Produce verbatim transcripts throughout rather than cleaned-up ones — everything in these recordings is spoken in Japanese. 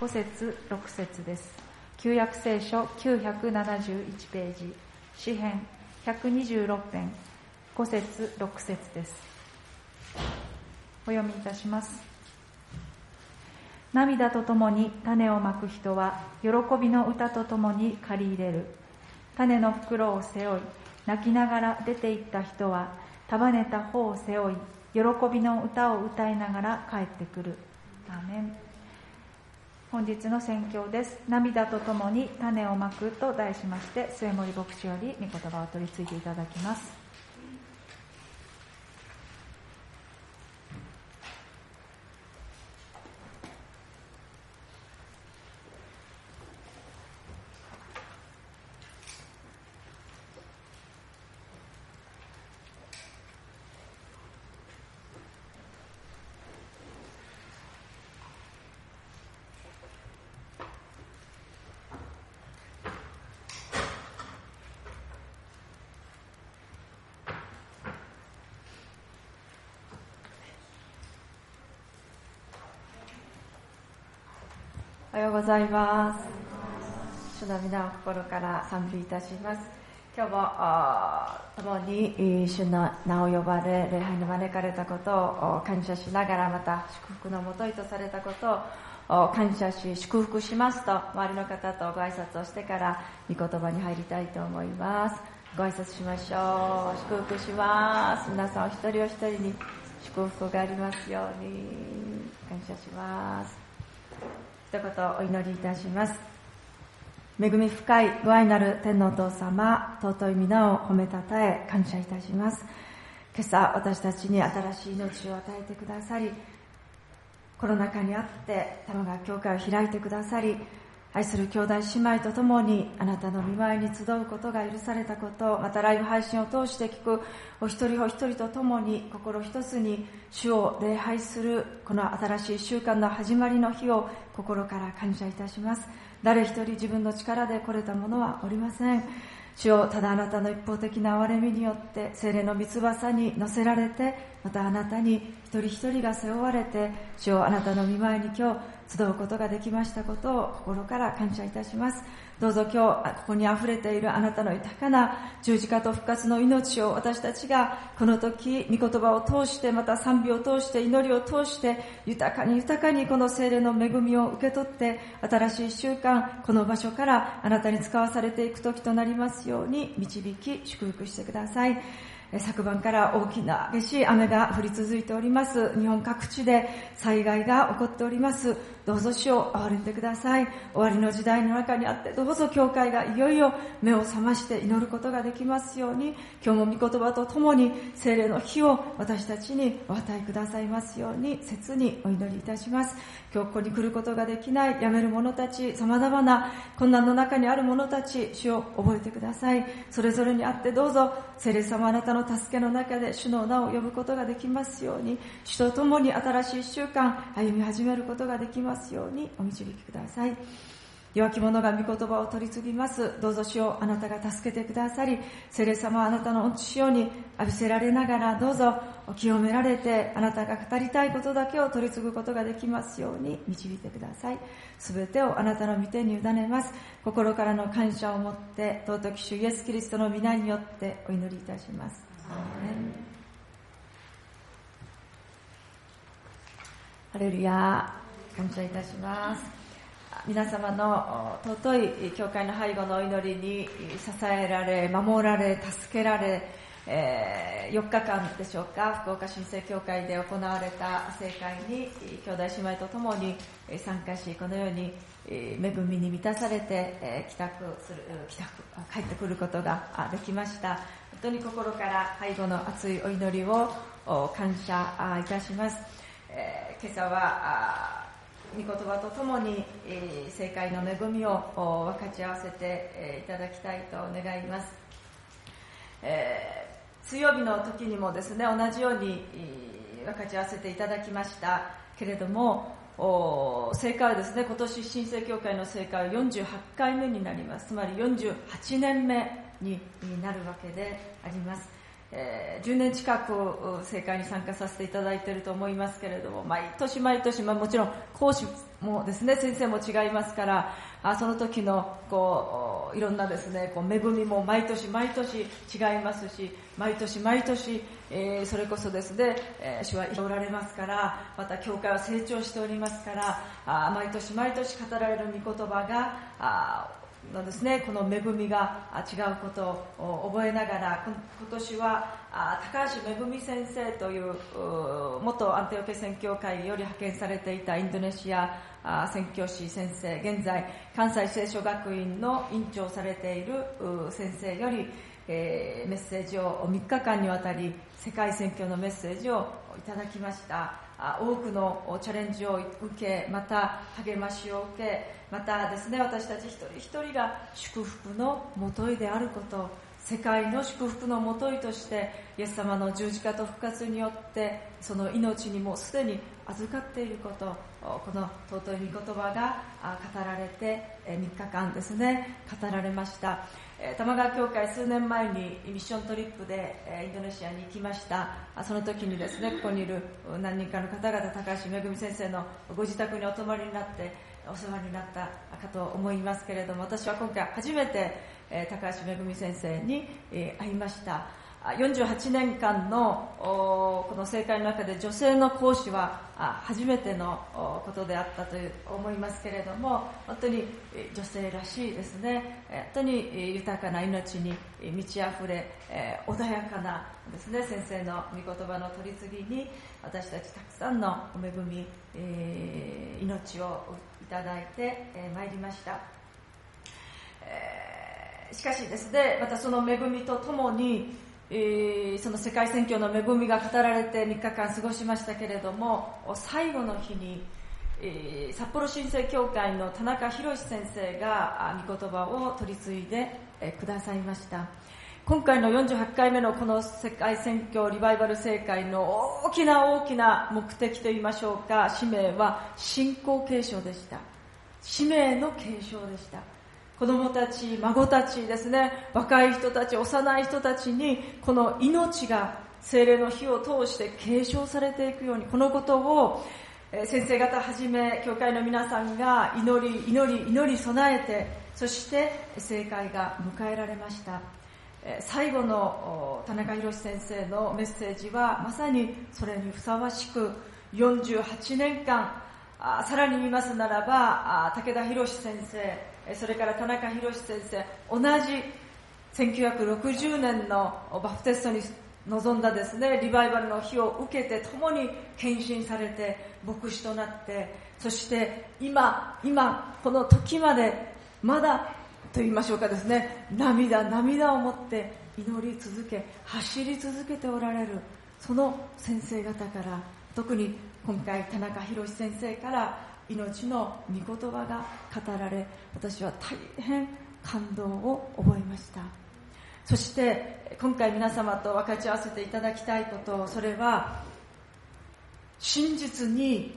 ご節ろく節です。旧約聖書きゅうひゃくななじゅういちページ、詩編ひゃくにじゅうろく編ご節ろく節です。お読みいたします。涙とともに種をまく人は喜びの歌とともに刈り入れる。種の袋を背負い泣きながら出て行った人は束ねた穂を背負い喜びの歌を歌いながら帰ってくる。アーメン。本日の宣教です。涙とともに種をまくと題しまして、末森牧師より御言葉を取り次いでいただきます。おはようございます。主の皆を心から賛美いたします。今日も共に主の名を呼ばれ礼拝に招かれたことを感謝しながら、また祝福のもといとされたことを感謝し祝福しますと周りの方とご挨拶をしてから御言葉に入りたいと思います。ご挨拶しましょう。祝福します。皆さんお一人お一人に祝福がありますように感謝します。一言お祈りいたします。恵み深いご愛なる天のお父様、尊い皆を褒めたたえ感謝いたします。今朝私たちに新しい命を与えてくださり、コロナ禍にあって玉川教会を開いてくださり、愛する兄弟姉妹と共にあなたの御前に集うことが許されたこと、またライブ配信を通して聞くお一人お一人と共に心一つに主を礼拝するこの新しい週間の始まりの日を心から感謝いたします。誰一人自分の力で来れたものはおりません。主よ、ただあなたの一方的な憐れみによって聖霊の御翼に乗せられて、またあなたに一人一人が背負われて、主よ、あなたの御前に今日集うことができましたことを心から感謝いたします。どうぞ今日ここに溢れているあなたの豊かな十字架と復活の命を私たちがこの時御言葉を通して、また賛美を通して祈りを通して豊かに豊かにこの聖霊の恵みを受け取って、新しい習慣この場所からあなたに使わされていく時となりますように導き祝福してください。昨晩から大きな激しい雨が降り続いております。日本各地で災害が起こっております。どうぞ主を憐れんでください。終わりの時代の中にあって、どうぞ教会がいよいよ目を覚まして祈ることができますように、今日も御言葉とともに聖霊の火を私たちにお与えくださいますように切にお祈りいたします。今日ここに来ることができない辞める者たち、様々な困難の中にある者たち、主を覚えてください。それぞれにあってどうぞ聖霊様、あなたの助けの中で主の名を呼ぶことができますように、主と共に新しい一週間歩み始めることができますようにお導きください。弱き者が御言葉を取り次ぎます。どうぞ主をあなたが助けてくださり、聖霊様、あなたの御血潮に浴びせられながら、どうぞ清められてあなたが語りたいことだけを取り継ぐことができますように導いてください。すべてをあなたの御手に委ねます。心からの感謝を持って尊き主イエスキリストの皆によってお祈りいたします。アーメン。ハレルヤ、感謝いたします。皆様の尊い教会の背後のお祈りに支えられ、守られ、助けられ、えー、よっかかんでしょうか、福岡新生教会で行われた聖会に兄弟姉妹と共に参加し、このように恵みに満たされて帰宅する、帰宅、帰ってくることができました。本当に心から背後の熱いお祈りを感謝いたします。えー、今朝は御言葉とともに、えー、聖会の恵みを分かち合わせて、えー、いただきたいと願います。えー、水曜日の時にもですね、同じように、えー、分かち合わせていただきましたけれども、聖会はですね、今年新生教会の聖会はよんじゅうはちかいめになります。つまりよんじゅうはちねんめになるわけであります。えー、じゅうねん近く聖会に参加させていただいていると思いますけれども、毎年毎年、まあ、もちろん講師もですね、先生も違いますから、あその時のこういろんなですね、こう恵みも毎年毎年違いますし、毎年毎年、えー、それこそですね、えー、主はおられますから、また教会は成長しておりますから、あ毎年毎年語られる御言葉があのですね、この恵みが違うことを覚えながら、今年は高橋恵先生という元アンテオケ宣教会より派遣されていたインドネシア宣教師先生、現在関西聖書学院の院長をされている先生よりメッセージをみっかかんにわたり世界宣教のメッセージをいただきました。多くのチャレンジを受け、また励ましを受け、またですね、私たち一人一人が祝福のもといであること、世界の祝福のもといとしてイエス様の十字架と復活によってその命にもすでに預かっていること、この尊い御言葉が語られてみっかかんですね、語られました。玉川教会、数年前にミッショントリップでインドネシアに行きました。その時にですね、ここにいる何人かの方々、高橋恵先生のご自宅にお泊まりになってお世話になったかと思いますけれども、私は今回初めて高橋恵先生に会いました。よんじゅうはちねんかんのこの聖会の中で女性の講師は初めてのことであったと思いますけれども、本当に女性らしいですね、本当に豊かな命に満ち溢れ、穏やかなですね、先生の御言葉の取り次ぎに私たちたくさんの恵み、命をいただいてまいりました。しかしですね、またその恵みとともにえー、その世界宣教の恵みが語られてみっかかん過ごしましたけれども、最後の日に、えー、札幌新生教会の田中博先生が御言葉を取り継いで、えー、くださいました。今回のよんじゅうはちかいめのこの世界宣教リバイバル聖会の大きな大きな目的といいましょうか、使命は信仰継承でした。使命の継承でした。子供たち、孫たちですね、若い人たち、幼い人たちにこの命が聖霊の火を通して継承されていくように、このことを先生方はじめ教会の皆さんが祈り祈り祈り備えて、そして聖会が迎えられました。最後の田中博先生のメッセージはまさにそれにふさわしく、よんじゅうはちねんかん、さらに見ますならば武田博先生、それから田中博先生、同じせんきゅうひゃくろくじゅうねんのバプテストに臨んだですね、リバイバルの火を受けて共に献身されて牧師となって、そして今今この時までまだと言いましょうかですね、涙涙を持って祈り続け走り続けておられる、その先生方から、特に今回田中博先生から命の御言葉が語られ、私は大変感動を覚えました。そして今回皆様と分かち合わせていただきたいこと、それは真実に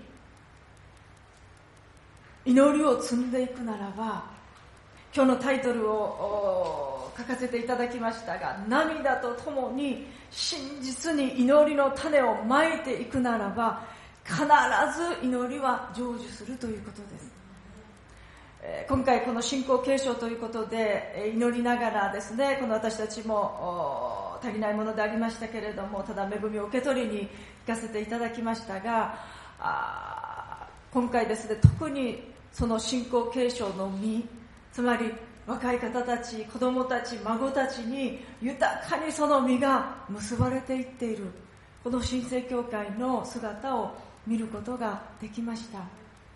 祈りを積んでいくならば、今日のタイトルを書かせていただきましたが、涙とともに真実に祈りの種をまいていくならば、必ず祈りは成就するということです。今回この信仰継承ということで祈りながらですね、この私たちも足りないものでありましたけれども、ただ恵みを受け取りに行かせていただきましたが、あ今回ですね、特にその信仰継承の実、つまり若い方たち、子供たち、孫たちに豊かにその実が結ばれていっている、この新生教会の姿を見ることができました。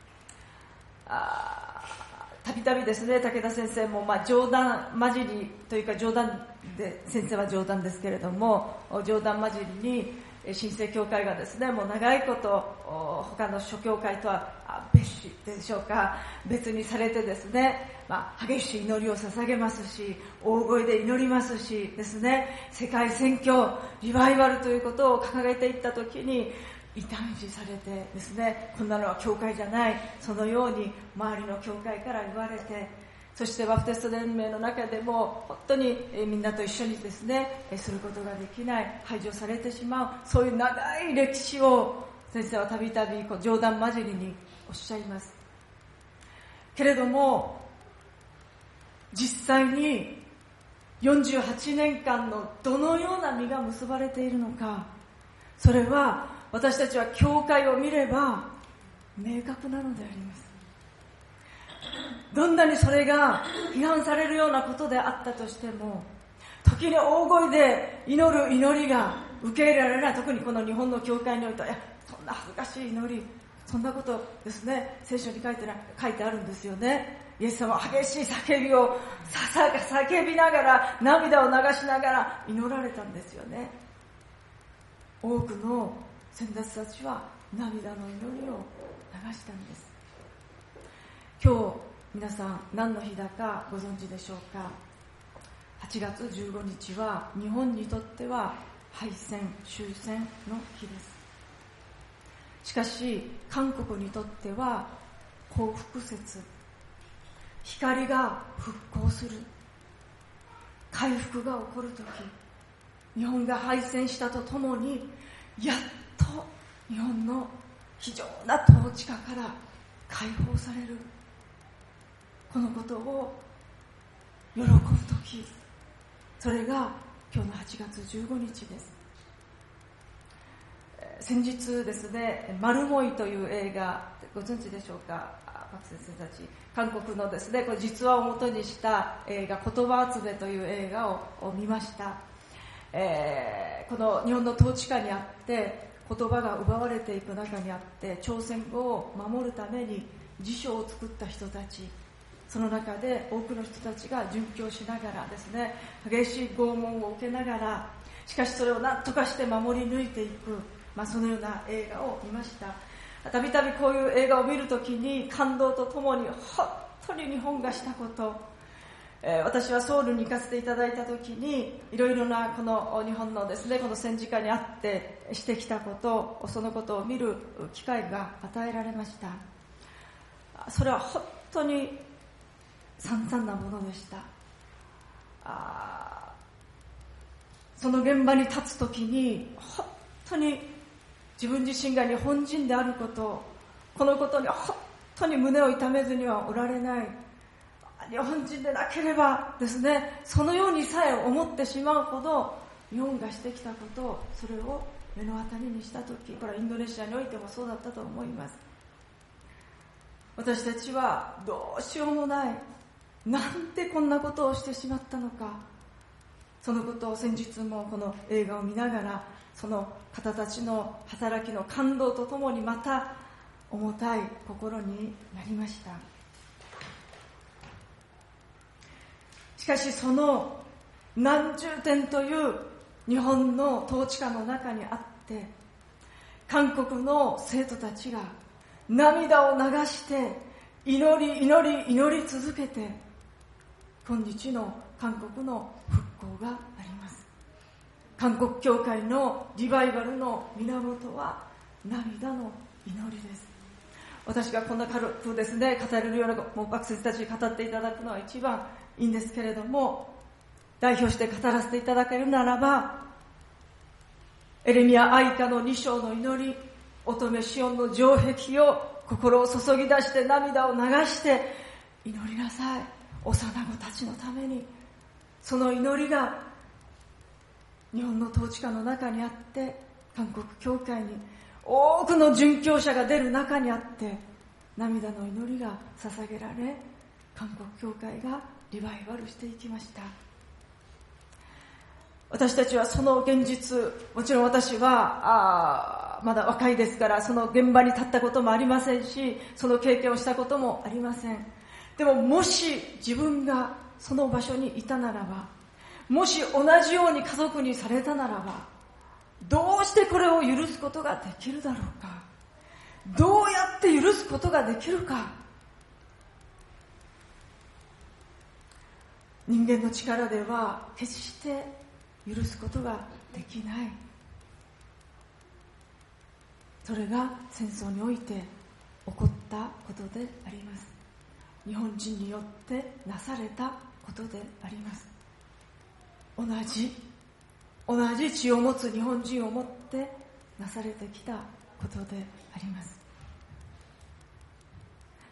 あたびたびですね、武田先生もまあ冗談交じりというか、冗談で、先生は冗談ですけれども、冗談交じりに新生教会がですね、もう長いこと他の諸教会とは別紙でしょうか、別にされてですね、まあ、激しい祈りを捧げますし、大声で祈りますしですね、世界宣教リバイバルということを掲げていったときに異端視されてですね、こんなのは教会じゃない、そのように周りの教会から言われて、そしてバプテスト連盟の中でも本当にみんなと一緒にですねすることができない、排除されてしまう、そういう長い歴史を先生はたびたび冗談交じりにおっしゃいます。 けれども実際によんじゅうはちねんかんのどのような実が結ばれているのか、それは私たちは教会を見れば明確なのであります。どんなにそれが批判されるようなことであったとしても、時に大声で祈る祈りが受け入れられない、特にこの日本の教会においては、いやそんな恥ずかしい祈り、そんなことですね、聖書に書いてな書いてあるんですよね。イエス様は激しい叫びを叫びながら、涙を流しながら祈られたんですよね。多くの先達たちは涙の祈りを流したんです。今日皆さん何の日だかご存知でしょうか。はちがつじゅうごにちは日本にとっては敗戦終戦の日です。しかし韓国にとっては幸福節、光が復興する、回復が起こるとき、日本が敗戦したとともにやっと日本の非常な統治下から解放される、このことを喜ぶとき、それが今日のはちがつじゅうごにちです。先日ですね、マルモイという映画ご存知でしょうか。学生たち、韓国のですね、これ実話をもとにした映画、言葉集めという映画を見ました。えー、この日本の統治下にあって言葉が奪われていく中にあって、朝鮮語を守るために辞書を作った人たち、その中で多くの人たちが殉教しながらですね、激しい拷問を受けながら、しかしそれを何とかして守り抜いていく、まあ、そのような映画を見ました。たびたびこういう映画を見るときに感動とともに本当に日本がしたこと、えー、私はソウルに行かせていただいたときにいろいろなこの日本のですね、この戦時下にあってしてきたこと、そのことを見る機会が与えられました。それは本当に惨憺なものでした。あ、その現場に立つときに本当に自分自身が日本人であること、このことに本当に胸を痛めずにはおられない、日本人でなければですね、そのようにさえ思ってしまうほど日本がしてきたことを、それを目の当たりにしたとき、これはインドネシアにおいてもそうだったと思います。私たちはどうしようもない、なんてこんなことをしてしまったのか、そのことを先日もこの映画を見ながら、その方たちの働きの感動とともにまた重たい心になりました。しかしその何十点という日本の統治下の中にあって、韓国の生徒たちが涙を流して祈り祈り祈り続けて、今日の韓国の復興があります。韓国教会のリバイバルの源は涙の祈りです。私がこんな軽くですね語れるような、もう学生たちに語っていただくのは一番いいんですけれども、代表して語らせていただけるならば、エレミヤ愛歌のに章の祈り、乙女シオンの城壁を心を注ぎ出して涙を流して祈りなさい、幼子たちのために。その祈りが日本の統治下の中にあって、韓国教会に多くの殉教者が出る中にあって、涙の祈りが捧げられ、韓国教会がリバイバルしていきました。私たちはその現実、もちろん私はあまだ若いですから、その現場に立ったこともありませんし、その経験をしたこともありません。でももし自分がその場所にいたならば、もし同じように家族にされたならば、どうしてこれを許すことができるだろうか、どうやって許すことができるか。人間の力では決して許すことができない。それが戦争において起こったことであります。日本人によってなされたことであります。同じ同じ血を持つ日本人をもってなされてきたことであります。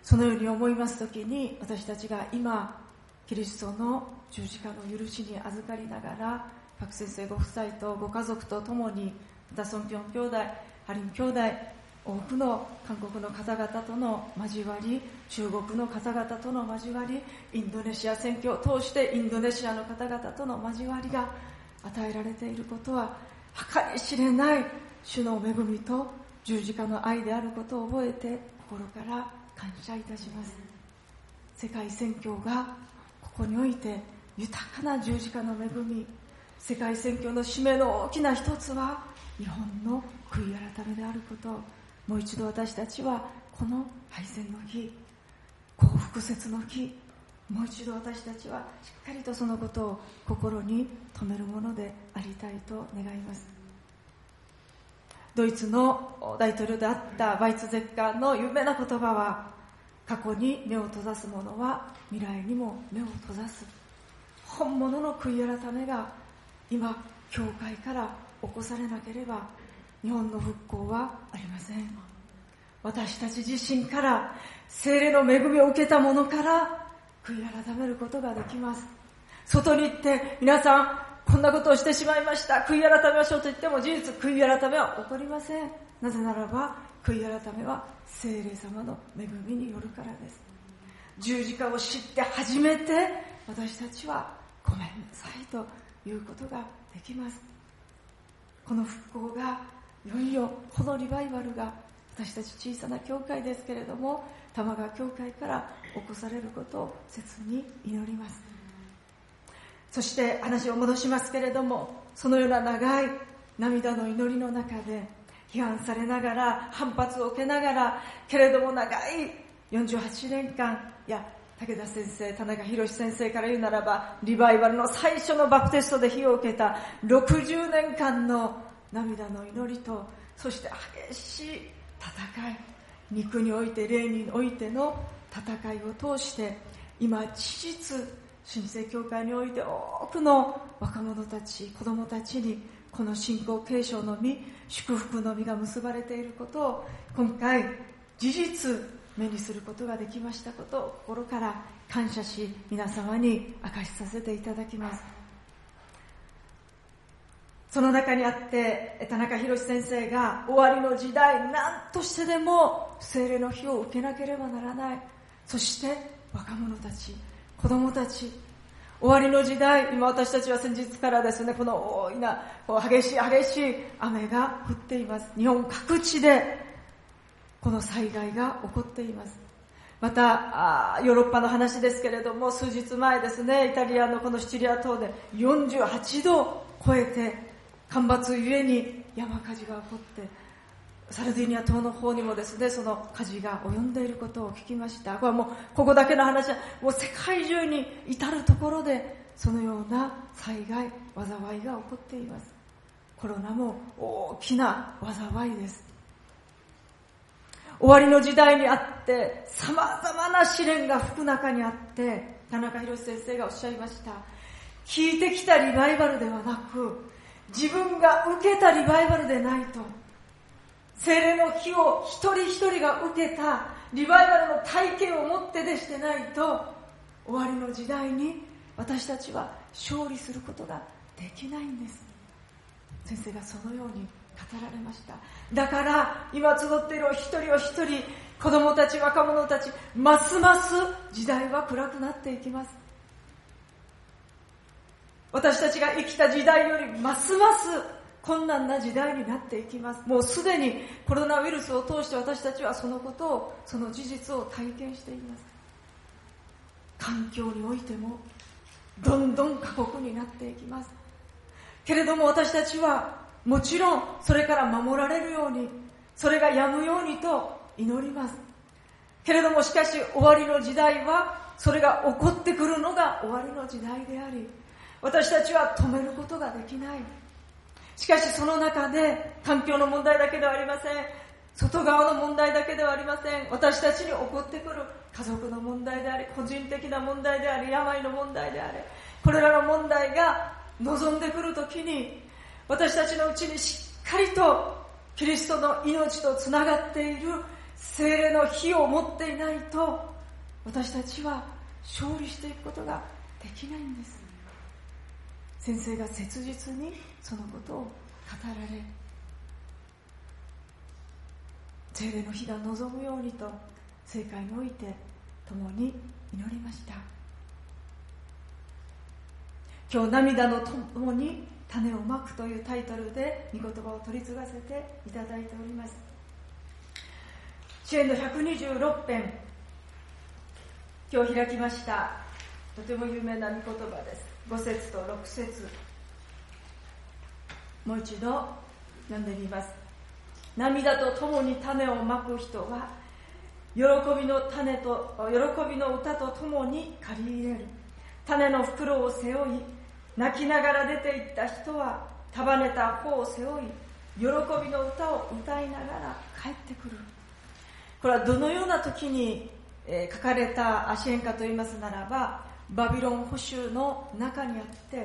そのように思いますときに、私たちが今キリストの十字架の許しに預かりながら、パク先生ご夫妻とご家族と共に、またソンピョン兄弟、ハリン兄弟、多くの韓国の方々との交わり、中国の方々との交わり、インドネシア選挙を通してインドネシアの方々との交わりが与えられていることは計り知れない主の恵みと十字架の愛であることを覚えて、心から感謝いたします。世界宣教がここにおいて豊かな十字架の恵み、世界宣教の使命の大きな一つは日本の悔い改めであること。もう一度私たちはこの敗戦の日、幸福節の日、もう一度私たちはしっかりとそのことを心に留めるものでありたいと願います。ドイツの大統領であったバイツゼッカーの有名な言葉は、過去に目を閉ざす者は未来にも目を閉ざす。本物の悔い改めが今教会から起こされなければ日本の復興はありません。私たち自身から聖霊の恵みを受けたものから悔い改めることができます。外に行って皆さんこんなことをしてしまいました、悔い改めましょうと言っても、事実悔い改めは起こりません。なぜならば悔い改めは聖霊様の恵みによるからです。十字架を知って初めて私たちはごめんなさいということができます。この復興がいよいよ、このリバイバルが私たち小さな教会ですけれども玉川教会から起こされることを切に祈ります。そして話を戻しますけれども、そのような長い涙の祈りの中で批判されながら反発を受けながら、けれども長いよんじゅうはちねんかん、いや武田先生、田中宏先生から言うならばリバイバルの最初のバプテストで火を受けたろくじゅうねんかんの涙の祈りと、そして激しい戦い、肉において霊においての戦いを通して、今事実新生教会において多くの若者たち、子供たちにこの信仰継承の実、祝福の実が結ばれていることを今回事実目にすることができましたことを心から感謝し、皆様に明かしさせていただきます。その中にあって田中宏先生が、終わりの時代何としてでも聖霊の火を受けなければならない、そして若者たち、子供たち、終わりの時代、今私たちは先日からですね、この大いな激しい激しい雨が降っています。日本各地でこの災害が起こっています。またあヨーロッパの話ですけれども、数日前ですね、イタリアのこのシチリア島でよんじゅうはちどを超えて干ばつゆえに山火事が起こって、サルディニア島の方にもですね、その火事が及んでいることを聞きました。これはもうここだけの話は、もう世界中に至るところでそのような災害、災いが起こっています。コロナも大きな災いです。終わりの時代にあって様々な試練が吹く中にあって、田中宏先生がおっしゃいました。聞いてきたリバイバルではなく、自分が受けたリバイバルでないと、聖霊の火を一人一人が受けたリバイバルの体験を持ってでしてないと、終わりの時代に私たちは勝利することができないんです。先生がそのように語られました。だから今集っているお一人お一人、子供たち、若者たち、ますます時代は暗くなっていきます。私たちが生きた時代よりますます困難な時代になっていきます。もうすでにコロナウイルスを通して私たちはそのことを、その事実を体験しています。環境においてもどんどん過酷になっていきます。けれども私たちはもちろんそれから守られるように、それがやむようにと祈ります。けれどもしかし終わりの時代は、それが起こってくるのが終わりの時代であり、私たちは止めることができない。しかしその中で環境の問題だけではありません。外側の問題だけではありません。私たちに起こってくる家族の問題であり、個人的な問題であり、病の問題であり、これらの問題が望んでくるときに、私たちのうちにしっかりとキリストの命とつながっている聖霊の火を持っていないと私たちは勝利していくことができないんです。先生が切実にそのことを語られ、聖霊の火が望むようにと聖会において共に祈りました。今日涙の共に種をまくというタイトルで御言葉を取り継がせていただいております。詩編のひゃくにじゅうろく編、今日開きました。とても有名な御言葉です。ご節とろく節、もう一度読んでみます。涙と共に種をまく人は喜びの種と喜びの歌と共に借り入れる。種の袋を背負い泣きながら出て行った人は束ねた穂を背負い喜びの歌を歌いながら帰ってくる。これはどのような時に書かれた詩編かと言いますならば、バビロン捕囚の中にあって、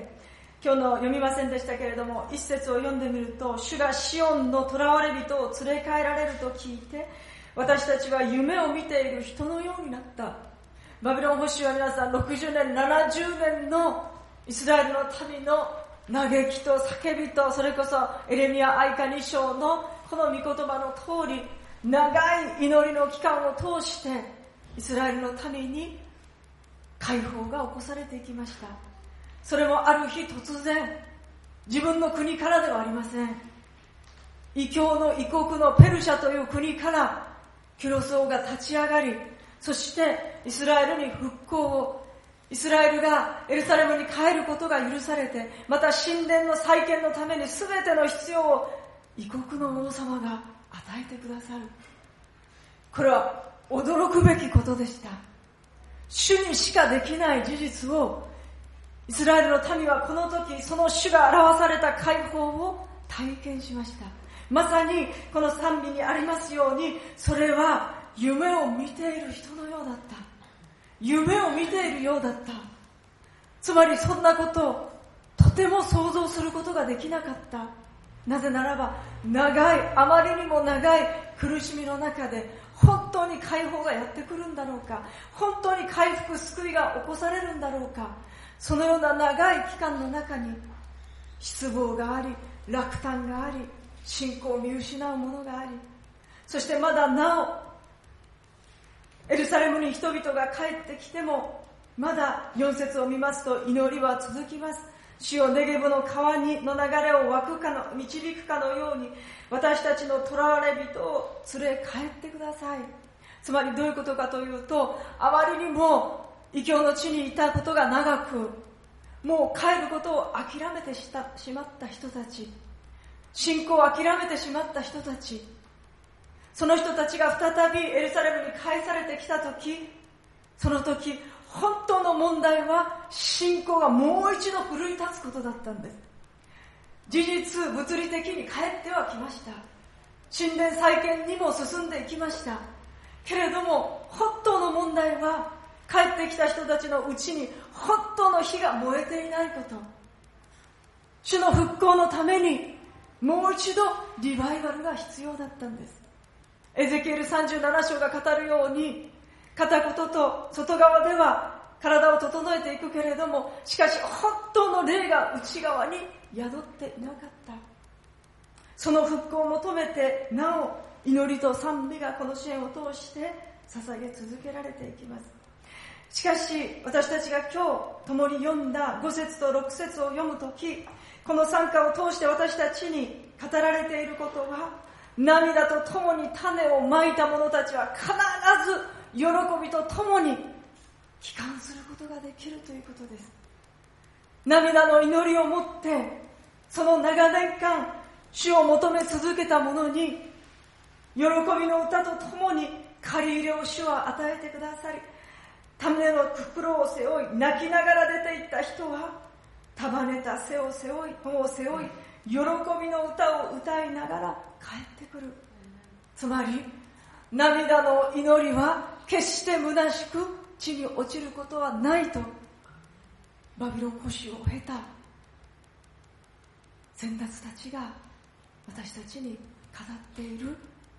今日の読みませんでしたけれども、一節を読んでみると、主がシオンの囚われ人を連れ帰られると聞いて、私たちは夢を見ている人のようになった。バビロン捕囚は皆さんろくじゅうねん、ななじゅうねんのイスラエルの民の嘆きと叫びと、それこそエレミヤ哀歌に章のこの御言葉の通り、長い祈りの期間を通してイスラエルの民に解放が起こされていきました。それもある日突然、自分の国からではありません。異教の異国のペルシャという国からキュロス王が立ち上がり、そしてイスラエルに復興を、イスラエルがエルサレムに帰ることが許されて、また神殿の再建のために全ての必要を異国の王様が与えてくださる。これは驚くべきことでした。主にしかできない事実をイスラエルの民はこの時、その主が表された解放を体験しました。まさにこの賛美にありますように、それは夢を見ている人のようだった。夢を見ているようだった。つまりそんなことをとても想像することができなかった。なぜならば、長い、あまりにも長い苦しみの中で本当に解放がやってくるんだろうか、本当に回復、救いが起こされるんだろうか、そのような長い期間の中に失望があり、落胆があり、信仰を見失うものがあり、そしてまだなおエルサレムに人々が帰ってきても、まだよん節を見ますと祈りは続きます。主よ、ネゲブの川にの流れを湧くかの導くかのように、私たちの囚われ人を連れ帰ってください。つまりどういうことかというと、あまりにも異教の地にいたことが長く、もう帰ることを諦めてしまった人たち、信仰を諦めてしまった人たち、その人たちが再びエルサレムに返されてきたとき、その時本当の問題は信仰がもう一度奮い立つことだったんです。事実、物理的に帰ってはきました。神殿再建にも進んでいきました。けれども本当の問題は、帰ってきた人たちのうちに本当の火が燃えていないこと。主の復興のためにもう一度リバイバルが必要だったんです。エゼキエルさんじゅうなな章が語るように、片言と外側では体を整えていくけれども、しかし本当の霊が内側に宿っていなかった。その復興を求めて、なお祈りと賛美がこの支援を通して捧げ続けられていきます。しかし私たちが今日共に読んだご節とろく節を読むとき、この賛歌を通して私たちに語られていることは、涙とともに種をまいた者たちは必ず喜びとともに帰還することができるということです。涙の祈りを持って、その長年間主を求め続けた者に喜びの歌とともに借り入れを主は与えてくださり、種の袋を背負い泣きながら出て行った人は束ねた背を背負い穂を背負い喜びの歌を歌いながら帰ってくる。つまり涙の祈りは決して虚しく地に落ちることはないと、バビロン捕囚を経た先達たちが私たちに語っている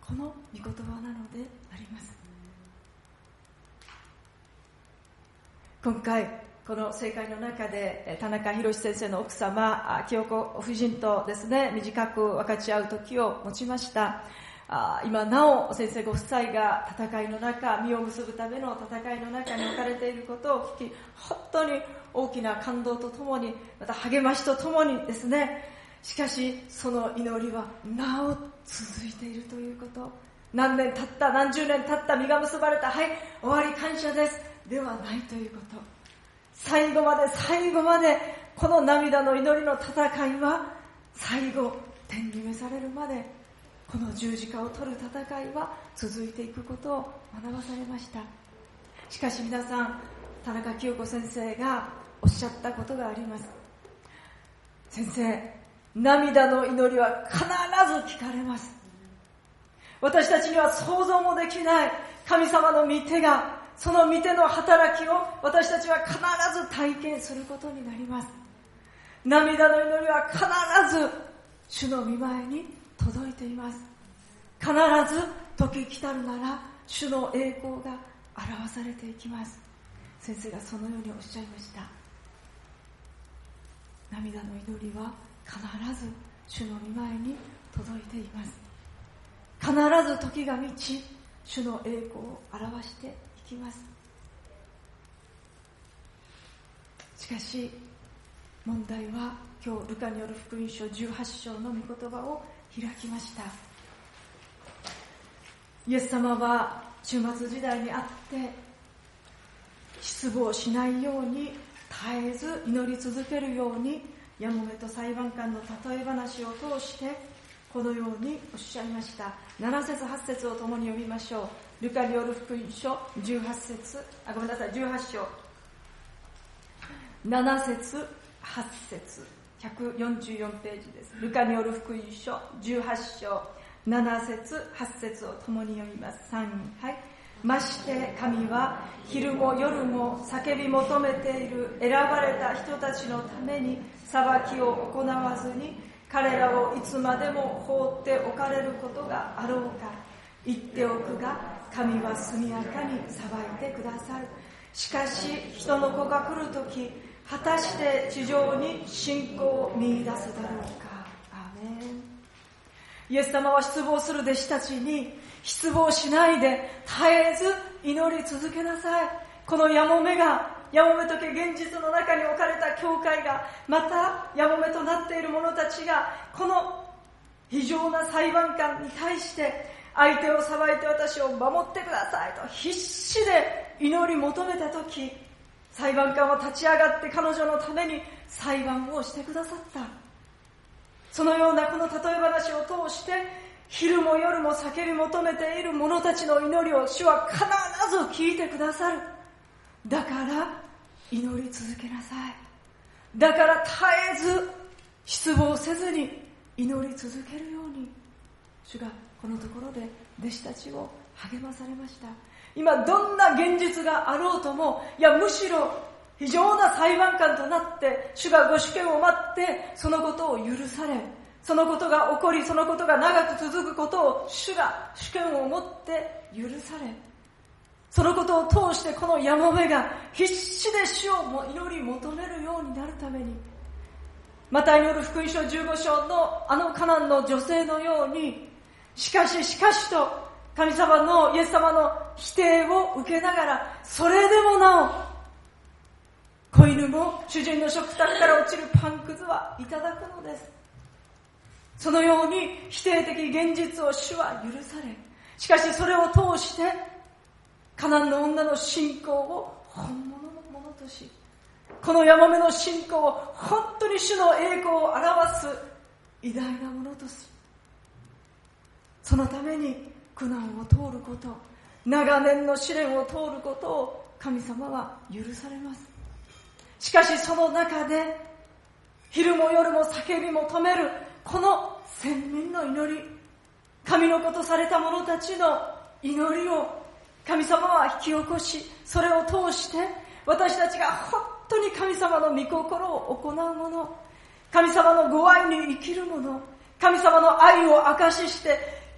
この御言葉なのであります。今回この聖会の中で田中宏先生の奥様清子夫人とですね、短く分かち合う時を持ちました。今なお先生ご夫妻が戦いの中、実を結ぶための戦いの中に置かれていることを聞き、本当に大きな感動とともに、また励ましとともにですね、しかしその祈りはなお続いているということ。何年経った、何十年経った、実が結ばれた、はい、終わり感謝ですではないということ。最後まで最後までこの涙の祈りの戦いは最後天に召されるまで、この十字架を取る戦いは続いていくことを学ばされました。しかし皆さん、田中清子先生がおっしゃったことがあります。先生、涙の祈りは必ず聞かれます。私たちには想像もできない神様の御手が、その御手の働きを私たちは必ず体験することになります。涙の祈りは必ず主の御前に届いています。必ず時来たるなら主の栄光が表されていきます。先生がそのようにおっしゃいました。涙の祈りは必ず主の御前に届いています。必ず時が満ち、主の栄光を表していきます。しかし問題は、今日ルカによる福音書じゅうはち章の御言葉を開きました。イエス様は終末時代にあって失望しないように絶えず祈り続けるように、やもめと裁判官の例え話を通してこのようにおっしゃいました。なな節はち節を共に読みましょう。ルカによる福音書じゅうはち節、あ、ごめんなさい、じゅうはち章なな節はち節、ひゃくよんじゅうよんページです。ルカによる福音書じゅうはち章なな節はち節を共に読みます。さん、はい。まして神は昼も夜も叫び求めている選ばれた人たちのために裁きを行わずに、彼らをいつまでも放っておかれることがあろうか。言っておくが、神は速やかに裁いてくださる。しかし人の子が来るとき、果たして地上に信仰を見出すだろうか。アーメン。イエス様は失望する弟子たちに、失望しないで絶えず祈り続けなさい。このやもめが、やもめとけ現実の中に置かれた教会が、またやもめとなっている者たちが、この非常な裁判官に対して相手を裁いて私を守ってくださいと必死で祈り求めたとき、裁判官は立ち上がって彼女のために裁判をしてくださった。そのようなこの例え話を通して、昼も夜も叫び求めている者たちの祈りを主は必ず聞いてくださる。だから祈り続けなさい。だから絶えず失望せずに祈り続けるように、主がこのところで弟子たちを励まされました。今どんな現実があろうとも、いやむしろ非常な裁判官となって主がご主権を待ってそのことを許され、そのことが起こり、そのことが長く続くことを主が主権を持って許され、そのことを通してこのやもめが必死で主を祈り求めるようになるために、マタイによる福音書じゅうご章のあのカナンの女性のように、しかししかしと神様のイエス様の否定を受けながら、それでもなお子犬も主人の食卓から落ちるパンくずはいただくのです。そのように否定的現実を主は許され、しかしそれを通してカナンの女の信仰を本物のものとし、このヤモメの信仰を本当に主の栄光を表す偉大なものとし、そのために苦難を通ること、長年の試練を通ることを神様は許されます。しかしその中で昼も夜も叫び求めるこの千人の祈り、神の子とされた者たちの祈りを神様は引き起こし、それを通して私たちが本当に神様の御心を行うもの、神様のご愛に生きるもの、神様の愛を証しして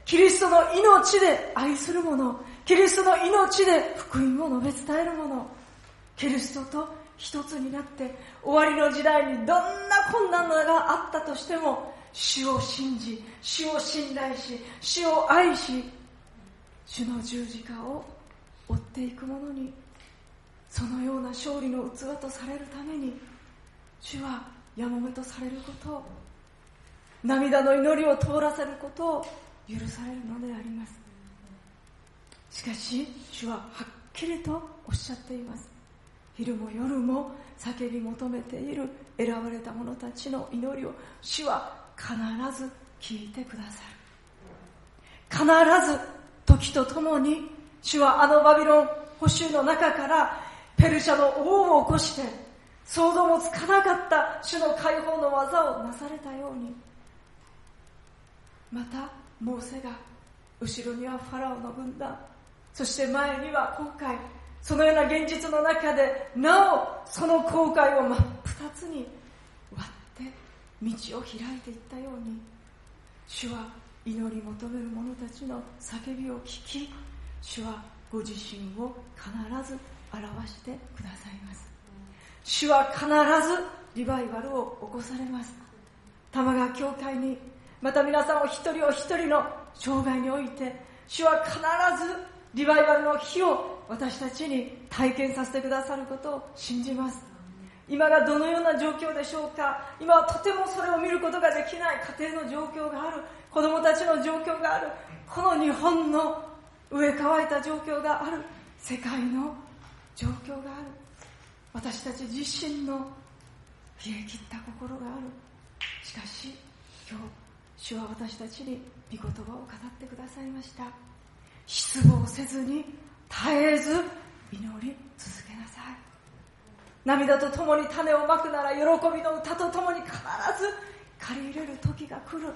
キリストの命で愛する者、キリストの命で福音を述べ伝える者、キリストと一つになって終わりの時代にどんな困難があったとしても主を信じ、主を信頼し、主を愛し、主の十字架を追っていく者に、そのような勝利の器とされるために、主はやもめとされることを、涙の祈りを通らせることを許されるのであります。しかし主ははっきりとおっしゃっています。昼も夜も叫び求めている選ばれた者たちの祈りを主は必ず聞いてくださる。必ず時とともに主はあのバビロン捕囚の中からペルシャの王を起こして想像もつかなかった主の解放の技をなされたように、またモーセが後ろにはファラオの軍団、そして前には紅海、そのような現実の中でなおその紅海を真っ二つに割って道を開いていったように、主は祈り求める者たちの叫びを聞き、主はご自身を必ず表してくださいます。主は必ずリバイバルを起こされます。玉川教会に、また皆さんお一人お一人の生涯において、主は必ずリバイバルの日を私たちに体験させてくださることを信じます。今がどのような状況でしょうか。今はとてもそれを見ることができない家庭の状況がある、子供たちの状況がある、この日本の飢え乾いた状況がある、世界の状況がある、私たち自身の冷え切った心がある。しかし今日主は私たちに御言葉を語ってくださいました。失望せずに絶えず祈り続けなさい。涙とともに種をまくなら喜びの歌とともに必ず借り入れる時が来る。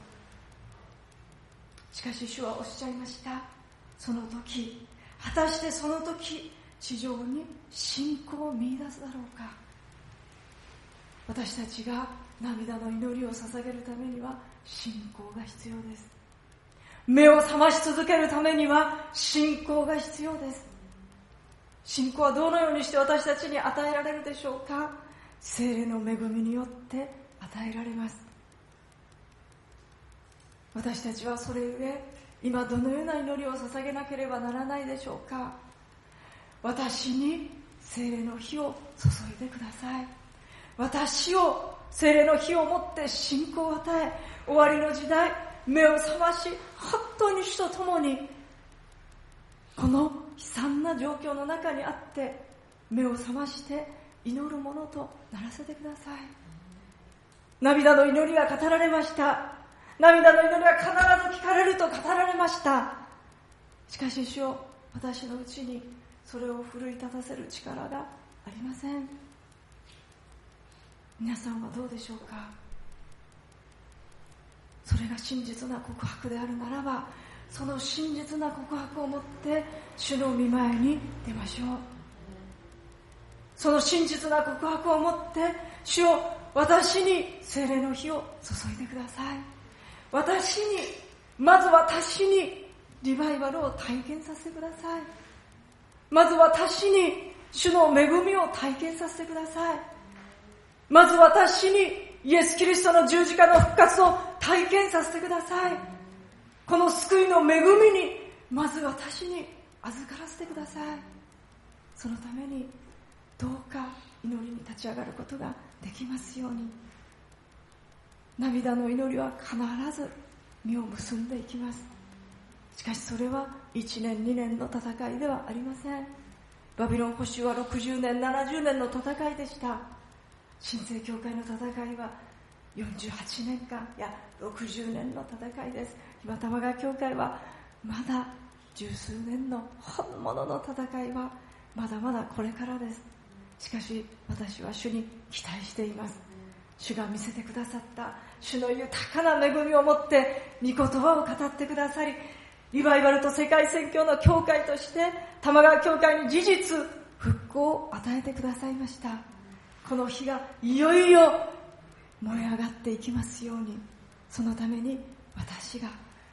しかし主はおっしゃいました。その時、果たしてその時地上に信仰を見出すだろうか。私たちが涙の祈りを捧げるためには信仰が必要です。目を覚まし続けるためには信仰が必要です。信仰はどのようにして私たちに与えられるでしょうか。聖霊の恵みによって与えられます。私たちはそれゆえ今どのような祈りを捧げなければならないでしょうか。私に聖霊の火を注いでください。私を聖霊の火を持って信仰を与え、終わりの時代目を覚まし、本当に主と共にこの悲惨な状況の中にあって目を覚まして祈るものとならせてください。涙の祈りが語られました。涙の祈りは必ず聞かれると語られました。しかし主よ、私のうちにそれを奮い立たせる力がありません。皆さんはどうでしょうか。それが真実な告白であるならば、その真実な告白を持って主の御前に出ましょう。その真実な告白を持って主よ、私に聖霊の火を注いでください。私に、まず私にリバイバルを体験させてください。まず私に主の恵みを体験させてください。まず私にイエス・キリストの十字架の復活を体験させてください。この救いの恵みにまず私に預からせてください。そのためにどうか祈りに立ち上がることができますように。涙の祈りは必ず実を結んでいきます。しかしそれはいちねんにねんの戦いではありません。バビロン捕囚はろくじゅうねんななじゅうねんの戦いでした。新生教会の戦いはよんじゅうはちねんかん、いやろくじゅうねんの戦いです。今玉川教会はまだ十数年の本物の戦いはまだまだこれからです。しかし私は主に期待しています。主が見せてくださった主の豊かな恵みを持って御言葉を語ってくださり、リバイバルと世界宣教の教会として玉川教会に事実復興を与えてくださいました。この日がいよいよ燃え上がっていきますように、そのために私が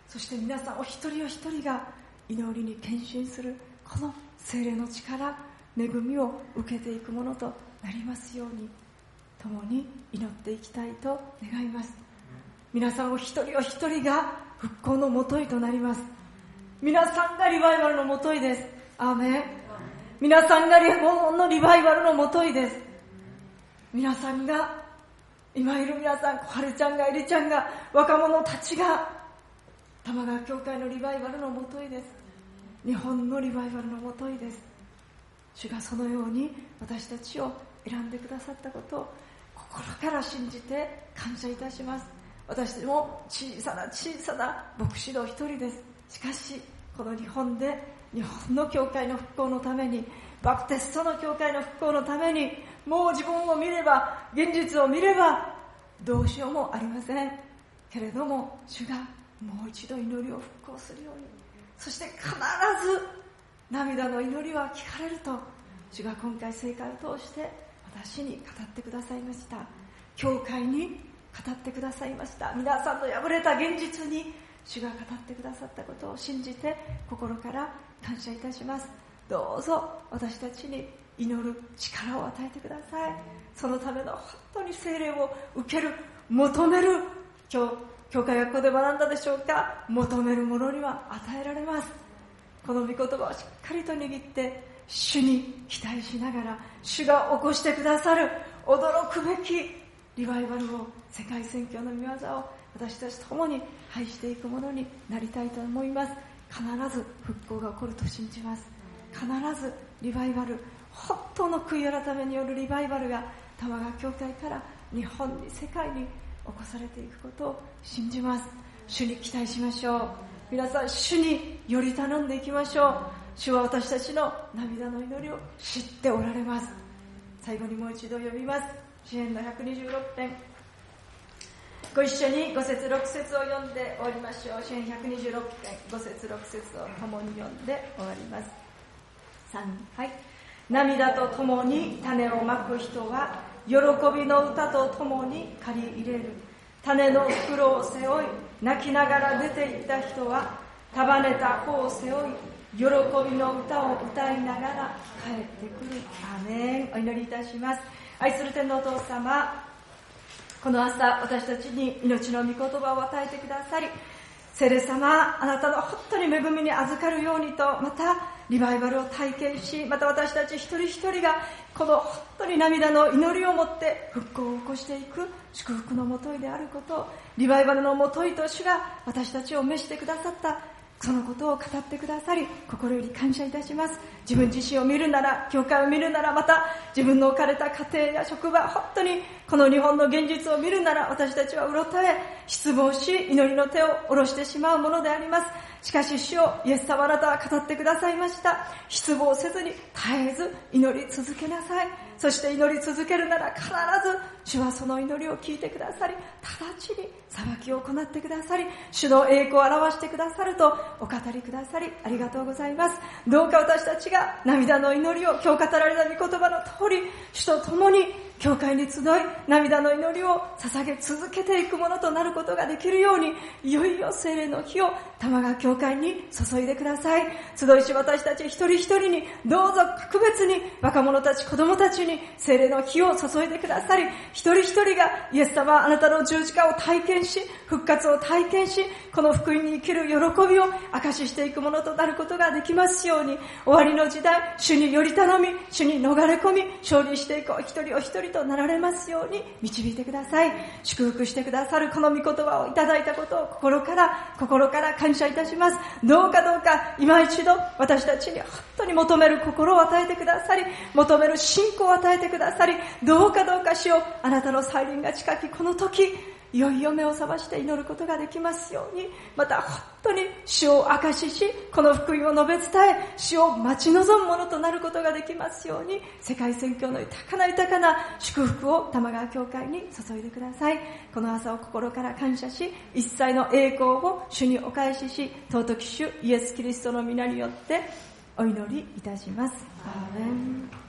そして皆さんお一人お一人が祈りに献身するこの聖霊の力、恵みを受けていくものとなりますように、共に祈っていきたいと願います。皆さんお一人お一人が復興のもといとなります。皆さんがリバイバルのもといです。アーメン。皆さんが日本のリバイバルのもといです。皆さんが、今いる皆さん、小春ちゃんが、エリちゃんが、若者たちが、玉川教会のリバイバルのもといです。日本のリバイバルのもといです。主がそのように私たちを選んでくださったことを心から信じて感謝いたします。私たちも小さな小さな牧師の一人です。しかしこの日本で日本の教会の復興のために、バプテストの教会の復興のために、もう自分を見れば、現実を見ればどうしようもありませんけれども、主がもう一度祈りを復興するように、そして必ず涙の祈りは聞かれると主が今回聖会を通して私に語ってくださいました。教会に語ってくださいました。皆さんの破れた現実に主が語ってくださったことを信じて心から感謝いたします。どうぞ私たちに祈る力を与えてください。そのための本当に聖霊を受ける、求める、今日教会学校で学んだでしょうか、求めるものには与えられます。この御言葉をしっかりと握って主に期待しながら、主が起こしてくださる驚くべきリバイバルを、世界宣教の御業を私たちと共に拝していくものになりたいと思います。必ず復興が起こると信じます。必ずリバイバル、本当の悔い改めによるリバイバルが玉川教会から日本に、世界に起こされていくことを信じます。主に期待しましょう。皆さん、主により頼んでいきましょう。主は私たちの涙の祈りを知っておられます。最後にもう一度読みます。詩編のひゃくにじゅうろくてん、ご一緒にご節ろく節を読んで終わりましょう。詩編ひゃくにじゅうろくてん、ご節ろく節を共に読んで終わります。さん、はい。涙と共に種をまく人は喜びの歌と共に刈り入れる。種の袋を背負い泣きながら出て行った人は束ねた子を背負い喜びの歌を歌いながら帰ってくる。アーメン。お祈りいたします。愛する天のお父様、この朝私たちに命の御言葉を与えてくださり、聖霊様、あなたの本当に恵みに預かるようにと、またリバイバルを体験し、また私たち一人一人がこの本当に涙の祈りを持って復興を起こしていく祝福のもといであること、リバイバルのもといと主が私たちを召してくださったそのことを語ってくださり、心より感謝いたします。自分自身を見るなら、教会を見るなら、また自分の置かれた家庭や職場、本当にこの日本の現実を見るなら、私たちはうろたえ、失望し、祈りの手を下ろしてしまうものであります。しかし主よ、イエス様あなたは語ってくださいました。失望せずに絶えず祈り続けなさい。そして祈り続けるなら必ず主はその祈りを聞いてくださり、直ちに裁きを行ってくださり、主の栄光を表してくださるとお語りくださり、ありがとうございます。どうか私たちが涙の祈りを、今日語られた御言葉の通り、主と共に教会に集い、涙の祈りを捧げ続けていくものとなることができるように、いよいよ聖霊の火を玉川教会に注いでください。集いし私たち一人一人に、どうぞ格別に若者たち、子供たちに聖霊の火を注いでくださり、一人一人がイエス様あなたの十字架を体験し、復活を体験し、この福音に生きる喜びを証ししていくものとなることができますように、終わりの時代、主により頼み、主に逃れ込み、勝利していこう一人お一人となられますように導いてください。祝福してくださるこの御言葉をいただいたことを心から心から感謝いたします。どうかどうか今一度私たちに本当に求める心を与えてくださり、求める信仰を与えてくださり、どうかどうか主よ、あなたの再臨が近きこの時、いよいよ目を覚まして祈ることができますように、また本当に主を証しし、この福音を述べ伝え、主を待ち望むものとなることができますように、世界宣教の豊かな豊かな祝福を玉川教会に注いでください。この朝を心から感謝し、一切の栄光を主にお返しし、尊き主イエス・キリストの皆によってお祈りいたします。アーメン。